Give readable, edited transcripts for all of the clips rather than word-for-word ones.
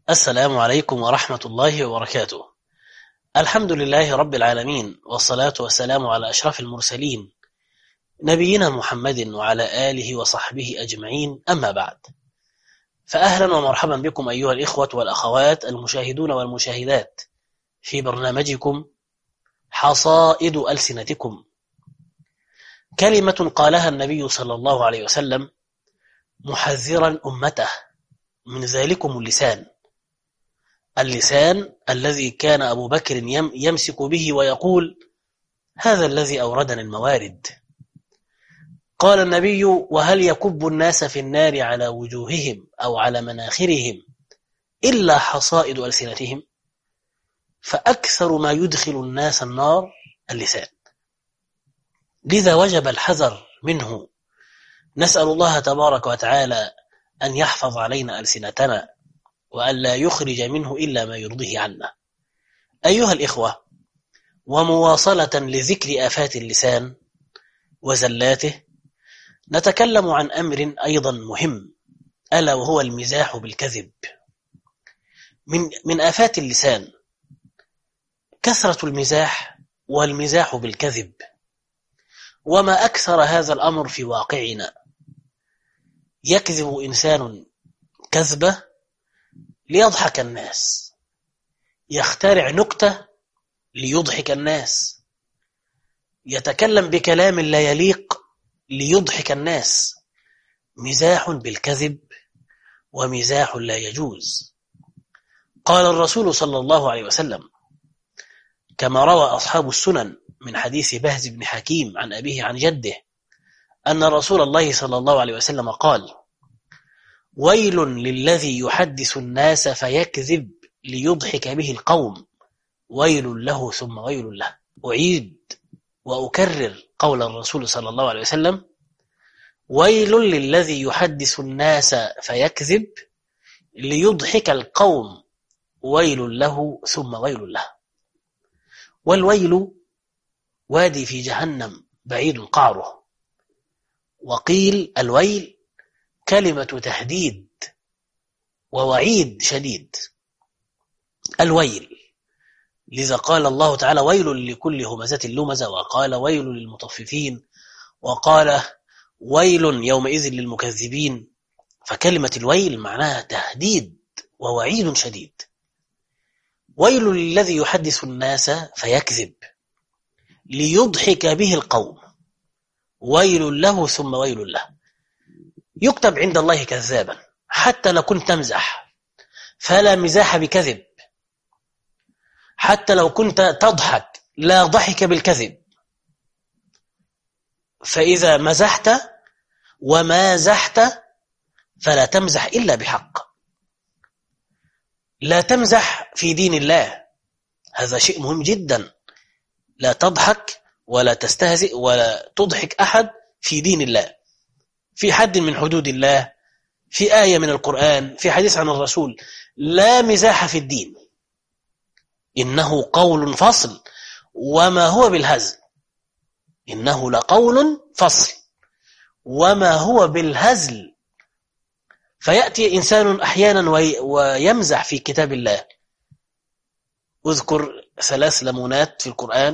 السلام عليكم ورحمة الله وبركاته. الحمد لله رب العالمين، والصلاة والسلام على أشرف المرسلين نبينا محمد وعلى آله وصحبه أجمعين، أما بعد، فأهلا ومرحبا بكم أيها الإخوة والأخوات المشاهدون والمشاهدات في برنامجكم حصائد ألسنتكم. كلمة قالها النبي صلى الله عليه وسلم محذرا أمته من ذلكم اللسان الذي كان أبو بكر يمسك به ويقول: هذا الذي أوردني الموارد. قال النبي: وهل يكب الناس في النار على وجوههم أو على مناخرهم إلا حصائد ألسنتهم؟ فأكثر ما يدخل الناس النار اللسان، لذا وجب الحذر منه. نسأل الله تبارك وتعالى أن يحفظ علينا ألسنتنا وأن لا يخرج منه إلا ما يرضيه عنا. أيها الإخوة، ومواصلة لذكر آفات اللسان وزلاته، نتكلم عن أمر أيضا مهم، ألا وهو المزاح بالكذب. من آفات اللسان كثرة المزاح والمزاح بالكذب، وما أكثر هذا الأمر في واقعنا. يكذب إنسان كذبة ليضحك الناس، يخترع نكتة ليضحك الناس، يتكلم بكلام لا يليق ليضحك الناس. مزاح بالكذب ومزاح لا يجوز. قال الرسول صلى الله عليه وسلم كما روى أصحاب السنن من حديث بهز بن حكيم عن أبيه عن جده أن رسول الله صلى الله عليه وسلم قال: ويل للذي يحدث الناس فيكذب ليضحك به القوم، ويل له ثم ويل له. أعيد وأكرر قول الرسول صلى الله عليه وسلم: ويل للذي يحدث الناس فيكذب ليضحك القوم، ويل له ثم ويل له. والويل وادي في جهنم بعيد قعره. وقيل الويل كلمة تهديد ووعيد شديد. الويل، لذا قال الله تعالى: ويل لكل همزة لمزة، وقال: ويل للمطففين، وقال: ويل يومئذ للمكذبين. فكلمة الويل معناها تهديد ووعيد شديد. ويل للذي يحدث الناس فيكذب ليضحك به القوم، ويل له ثم ويل له. يكتب عند الله كذابا حتى لو كنت تمزح، فلا مزاح بكذب. حتى لو كنت تضحك، لا ضحك بالكذب. فإذا مزحت ومازحت فلا تمزح إلا بحق. لا تمزح في دين الله، هذا شيء مهم جدا. لا تضحك ولا تستهزئ ولا تضحك أحد في دين الله، في حد من حدود الله، في آية من القرآن، في حديث عن الرسول. لا مزاح في الدين، إنه قول فصل وما هو بالهزل. إنه لقول فصل وما هو بالهزل. فيأتي إنسان أحيانا ويمزح في كتاب الله. اذكر 3 لمونات في القرآن: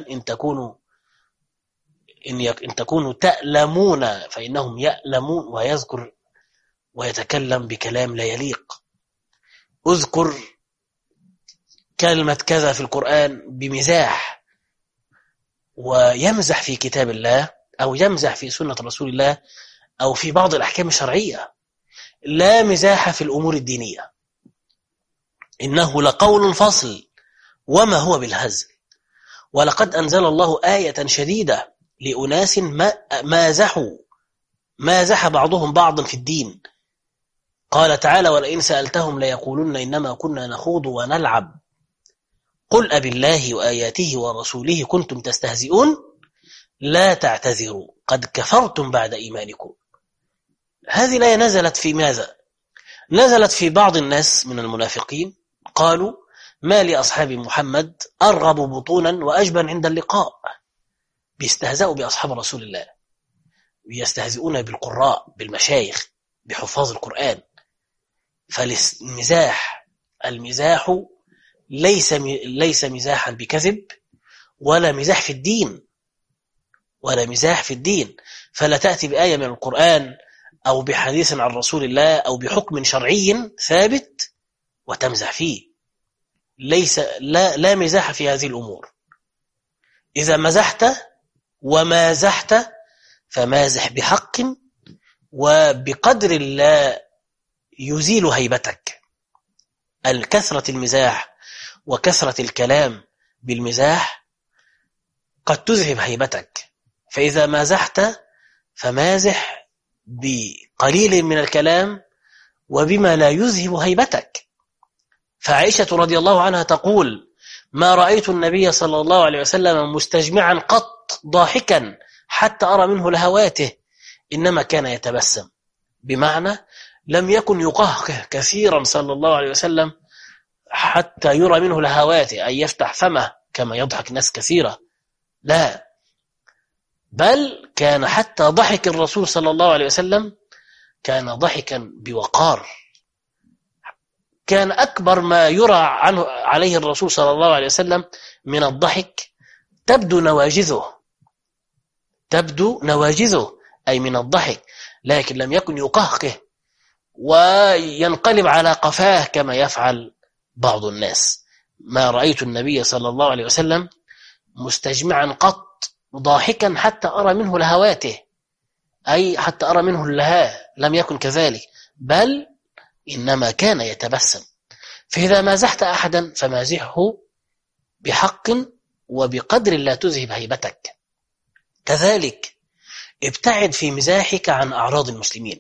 إن تكونوا تألمون فإنهم يألمون، ويذكر ويتكلم بكلام لا يليق. اذكر كلمة كذا في القرآن بمزاح، ويمزح في كتاب الله أو يمزح في سنة رسول الله أو في بعض الأحكام الشرعية. لا مزاح في الأمور الدينية، إنه لقول فصل وما هو بالهزل. ولقد أنزل الله آية شديدة لأناس مازح بعضهم بعضا في الدين. قال تعالى: ولئن سألتهم ليقولن إنما كنا نخوض ونلعب قل أبالله وآياته ورسوله كنتم تستهزئون لا تعتذروا قد كفرتم بعد إيمانكم. هذه الآية نزلت في ماذا؟ نزلت في بعض الناس من المنافقين، قالوا: ما لأصحاب محمد أرغب بطونا وأجبن عند اللقاء. بيستهزئوا بأصحاب رسول الله، بيستهزئون بالقراء، بالمشايخ، بحفاظ القرآن. فالمزاح المزاح ليس مزاحا بكذب ولا مزاح في الدين، ولا مزاح في الدين. فلا تأتي بآية من القرآن أو بحديث عن رسول الله أو بحكم شرعي ثابت وتمزح فيه. لا مزاح في هذه الأمور. إذا مزحت ومازحت فمازح بحق وبقدر لا يزيل هيبتك. الكثرة المزاح وكثرة الكلام بالمزاح قد تذهب هيبتك، فإذا مازحت فمازح بقليل من الكلام وبما لا يذهب هيبتك. فعائشة رضي الله عنها تقول: ما رأيت النبي صلى الله عليه وسلم مستجمعا قط ضاحكا حتى أرى منه لهواته، إنما كان يتبسم. بمعنى لم يكن يقهقه كثيرا صلى الله عليه وسلم حتى يرى منه لهواته، أي يفتح فمه كما يضحك ناس كثيرة، لا، بل كان حتى ضحك الرسول صلى الله عليه وسلم كان ضحكا بوقار. كان أكبر ما يرى عليه الرسول صلى الله عليه وسلم من الضحك تبدو نواجذه أي من الضحك، لكن لم يكن يقهقه وينقلب على قفاه كما يفعل بعض الناس. ما رأيت النبي صلى الله عليه وسلم مستجمعا قط ضاحكا حتى أرى منه لهواته، أي حتى أرى منه اللهاء، لم يكن كذلك، بل إنما كان يتبسم. فإذا مازحت أحدا فمازحه بحق وبقدر لا تذهب هيبتك. كذلك ابتعد في مزاحك عن أعراض المسلمين،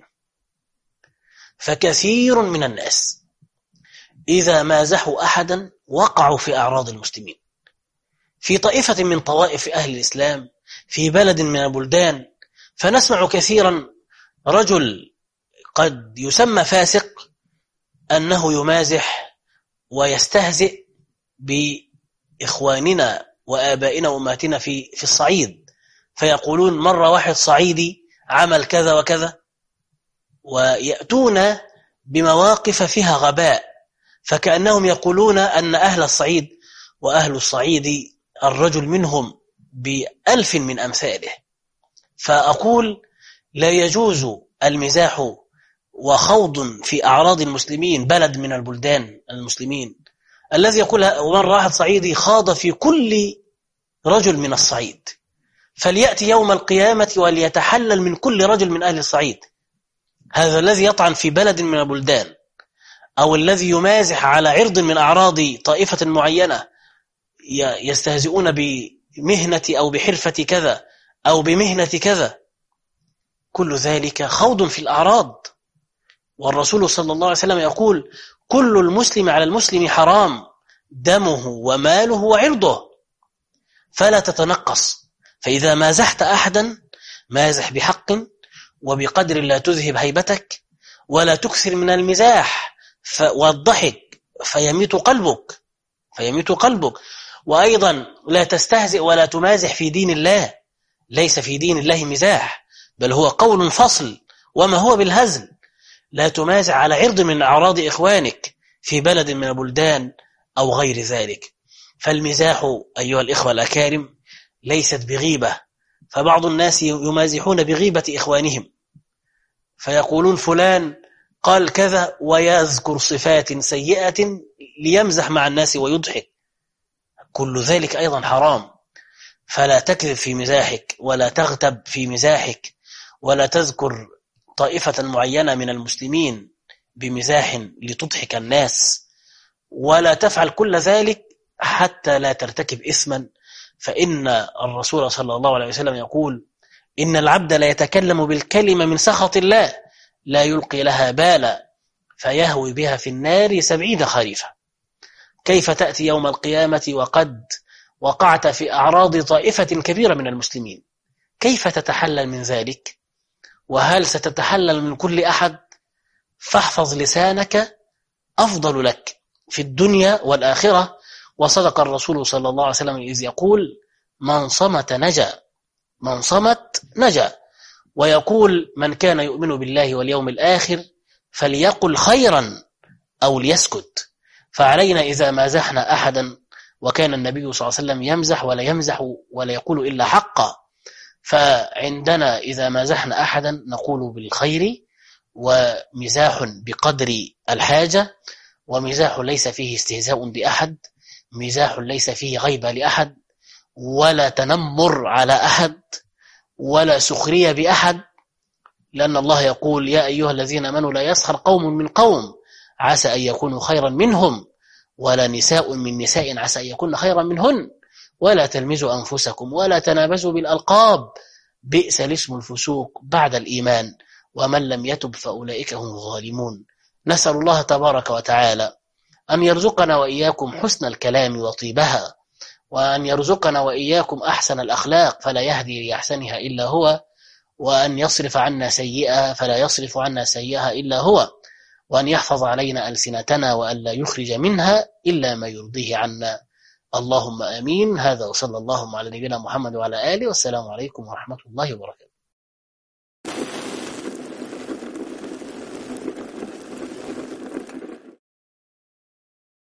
فكثير من الناس إذا مازحوا أحدا وقعوا في أعراض المسلمين. في طائفة من طوائف أهل الإسلام في بلد من البلدان، فنسمع كثيرا رجل قد يسمى فاسق أنه يمازح ويستهزئ بإخواننا وآبائنا وأمهاتنا في الصعيد، فيقولون مرة واحد صعيدي عمل كذا وكذا، ويأتون بمواقف فيها غباء، فكأنهم يقولون أن أهل الصعيد وأهل الصعيد الرجل منهم ب1000 من أمثاله. فأقول لا يجوز المزاح وخوض في أعراض المسلمين بلد من البلدان المسلمين. الذي يقول مرة واحد صعيدي خاض في كل رجل من الصعيد، فليأتي يوم القيامة وليتحلل من كل رجل من أهل الصعيد. هذا الذي يطعن في بلد من البلدان أو الذي يمازح على عرض من أعراض طائفة معينة، يستهزئون بمهنة أو بحرفة كذا أو بمهنة كذا، كل ذلك خوض في الأعراض. والرسول صلى الله عليه وسلم يقول: كل المسلم على المسلم حرام، دمه وماله وعرضه، فلا تتنقص. فإذا مازحت أحدا مازح بحق وبقدر لا تذهب هيبتك، ولا تكثر من المزاح والضحك فيميت قلبك. وأيضا لا تستهزئ ولا تمازح في دين الله، ليس في دين الله مزاح، بل هو قول فصل وما هو بالهزل. لا تمازح على عرض من أعراض إخوانك في بلد من البلدان أو غير ذلك. فالمزاح أيها الإخوة الأكارم ليست بغيبة، فبعض الناس يمازحون بغيبة إخوانهم، فيقولون فلان قال كذا ويذكر صفات سيئة ليمزح مع الناس ويضحك، كل ذلك أيضا حرام. فلا تكذب في مزاحك ولا تغتب في مزاحك ولا تذكر طائفة معينة من المسلمين بمزاح لتضحك الناس، ولا تفعل كل ذلك حتى لا ترتكب إثما. فإن الرسول صلى الله عليه وسلم يقول: إن العبد لا يتكلم بالكلمة من سخط الله لا يلقي لها بالا فيهوي بها في النار 70 خريفا. كيف تأتي يوم القيامة وقد وقعت في أعراض طائفة كبيرة من المسلمين؟ كيف تتحلل من ذلك؟ وهل ستتحلل من كل أحد؟ فاحفظ لسانك، أفضل لك في الدنيا والآخرة. وصدق الرسول صلى الله عليه وسلم إذ يقول: من صمت نجا. ويقول: من كان يؤمن بالله واليوم الآخر فليقل خيرا أو ليسكت. فعلينا إذا مازحنا أحدا، وكان النبي صلى الله عليه وسلم يمزح ولا يقول إلا حقا، فعندنا إذا مازحنا أحدا نقول بالخير، ومزاح بقدر الحاجة، ومزاح ليس فيه استهزاء بأحد، مزاح ليس فيه غيبة لأحد، ولا تنمر على أحد، ولا سخرية بأحد، لأن الله يقول يا أيها الذين آمنوا لا يسخر قوم من قوم عسى أن يكونوا خيرا منهم، ولا نساء من نساء عسى أن يكون خيرا منهن، ولا تلمزوا أنفسكم ولا تنابزوا بالألقاب بئس الاسم الفسوق بعد الإيمان ومن لم يتب فأولئك هم الظالمون. نسأل الله تبارك وتعالى أن يرزقنا وإياكم حسن الكلام وطيبها، وأن يرزقنا وإياكم أحسن الأخلاق فلا يهدي لأحسنها إلا هو، وأن يصرف عنا سيئها فلا يصرف عنا سيئها إلا هو، وأن يحفظ علينا ألسنتنا وأن لا يخرج منها إلا ما يرضيه عنا. اللهم آمين. هذا وصلى الله على نبينا محمد وعلى آله، والسلام عليكم ورحمة الله وبركاته.